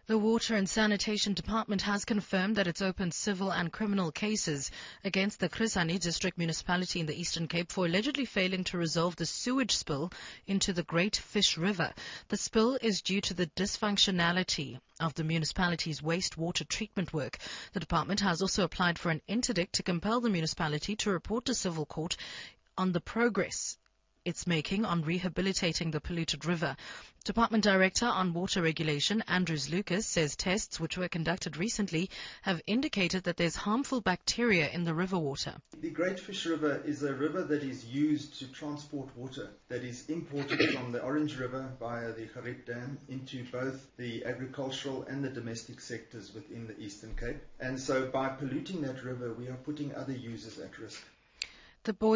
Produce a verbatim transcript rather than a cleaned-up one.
The Water and Sanitation Department has confirmed that it's opened civil and criminal cases against the Chris Hani District Municipality in the Eastern Cape for allegedly failing to resolve the sewage spill into the Great Fish River. The spill is due to the dysfunctionality of the municipality's wastewater treatment work. The department has also applied for an interdict to compel the municipality to report to civil court on the progress it's making on rehabilitating the polluted river. Department Director on Water Regulation, Andrews Lucas, says tests which were conducted recently have indicated that there's harmful bacteria in the river water. The Great Fish River is a river that is used to transport water that is imported from the Orange River via the Gerrit Dam into both the agricultural and the domestic sectors within the Eastern Cape. And so by polluting that river, we are putting other users at risk. The boy